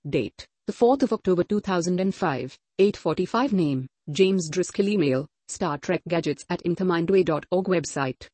Date: the 4th of October 2005, 8:45 Name: James Driscoll. Email: Star Trek Gadgets at InTheMindWay.org. Website: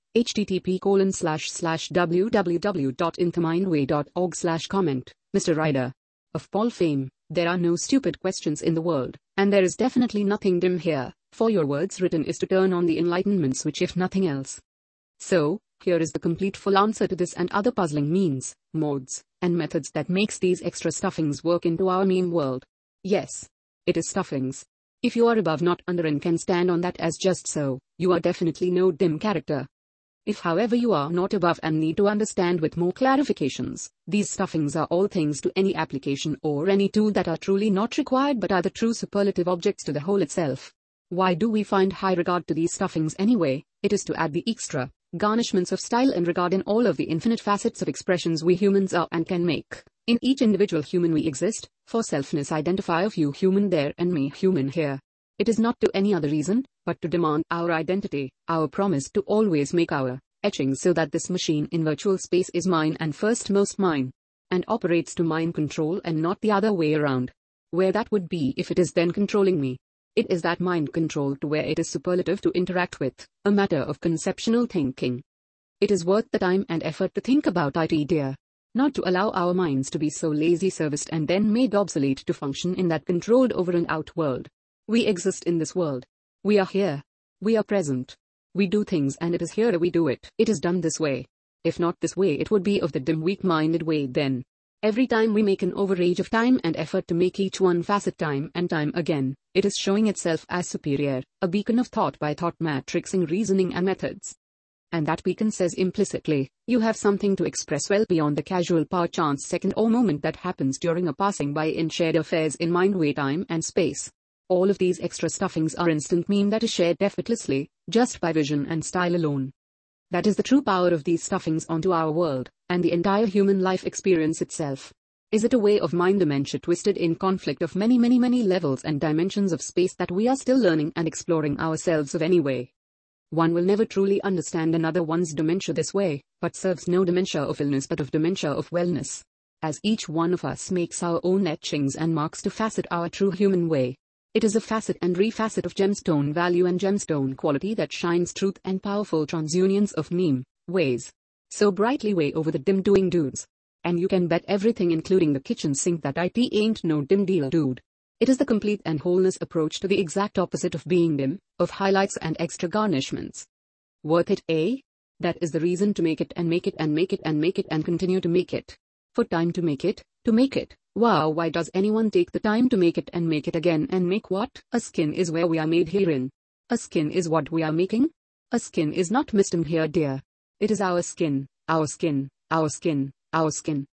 http://www.inthemindway.org/comment. Mr. Ryder. Of Paul fame, there are no stupid questions in the world, and there is definitely nothing dim here, for your words written is to turn on the enlightenment switch if nothing else. So, here is the complete full answer to this and other puzzling means, modes, and methods that makes these extra stuffings work into our meme world. Yes, it is stuffings. If you are above not under and can stand on that as just so, you are definitely no dim character. If however you are not above and need to understand with more clarifications, these stuffings are all things to any application or any tool that are truly not required but are the true superlative objects to the whole itself. Why do we find high regard to these stuffings anyway? It is to add the extra garnishments of style and regard in all of the infinite facets of expressions we humans are and can make. In each individual human we exist, for selfness identify of you human there and me human here. It is not to any other reason, but to demand our identity, our promise to always make our etchings so that this machine in virtual space is mine and first most mine, and operates to mind control and not the other way around. Where that would be if it is then controlling me. It is that mind control to where it is superlative to interact with, a matter of conceptual thinking. It is worth the time and effort to think about it, dear. Not to allow our minds to be so lazy serviced and then made obsolete to function in that controlled over and out world. We exist in this world. We are here. We are present. We do things and it is here we do it. It is done this way. If not this way it would be of the dim weak-minded way then. Every time we make an overage of time and effort to make each one facet time and time again, it is showing itself as superior, a beacon of thought by thought matrixing reasoning and methods. And that beacon says implicitly, you have something to express well beyond the casual par chance second or moment that happens during a passing by in shared affairs in mind way time and space. All of these extra stuffings are instant meme that is shared effortlessly, just by vision and style alone. That is the true power of these stuffings onto our world, and the entire human life experience itself. Is it a way of mind dementia twisted in conflict of many levels and dimensions of space that we are still learning and exploring ourselves of anyway? One will never truly understand another one's dementia this way, but serves no dementia of illness but of dementia of wellness. As each one of us makes our own etchings and marks to facet our true human way. It is a facet and refacet of gemstone value and gemstone quality that shines truth and powerful transunions of meme ways. So brightly way over the dim doing dudes. And you can bet everything including the kitchen sink that it ain't no dim deal dude. It is the complete and wholeness approach to the exact opposite of being dim, of highlights and extra garnishments. Worth it, eh? That is the reason to make it and make it and make it and make it and continue to make it. For time to make it, to make it. Wow, why does anyone take the time to make it and make it again and make what? A skin is where we are made herein. A skin is what we are making? A skin is not mistem here, dear. It is our skin, our skin, our skin, our skin.